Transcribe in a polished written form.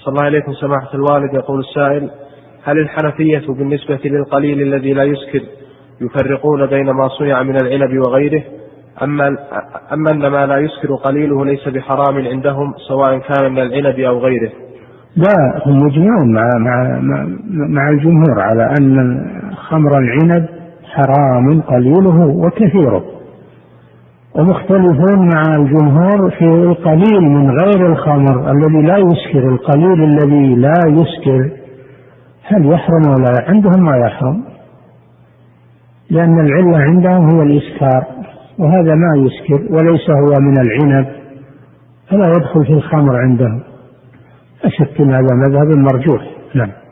أحسن الله إليكم سماحة الوالد. يقول السائل: هل الحنفية بالنسبة للقليل الذي لا يسكر يفرقون بين ما صنع من العنب وغيره، أما أن ما لا يسكر قليله ليس بحرام عندهم سواء كان من العنب أو غيره؟ لا، هم مجمعون مع الجمهور على أن خمر العنب حرام قليله وكثيره، ومختلفون مع الجمهور في القليل من غير الخمر الذي لا يسكر. القليل الذي لا يسكر هل يحرم ولا عندهم؟ ما يحرم، لأن العلة عندهم هو الإسكار، وهذا ما يسكر وليس هو من العنب فلا يدخل في الخمر عندهم. أشك أن هذا مذهب مرجوح. نعم.